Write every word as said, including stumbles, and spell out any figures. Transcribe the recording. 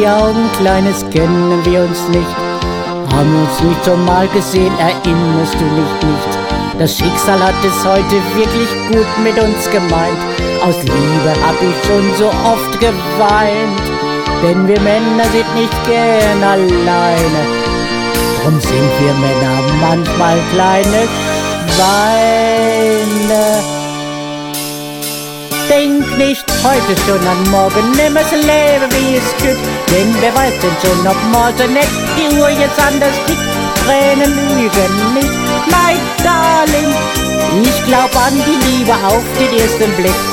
die Augen, Kleines, kennen wir uns nicht? Haben uns nicht schon mal gesehen, erinnerst du dich nicht? Das Schicksal hat es heute wirklich gut mit uns gemeint. Aus Liebe hab ich schon so oft geweint. Denn wir Männer sind nicht gern alleine. Drum sind wir Männer manchmal kleine Schweine. Denk nicht heute schon an morgen, nimm es Leben wie es gibt. Denn wer weiß denn schon, ob morgen nicht die Uhr jetzt anders tickt. Tränen lügen nicht, mein Darling. Ich glaub an die Liebe auf den ersten Blick.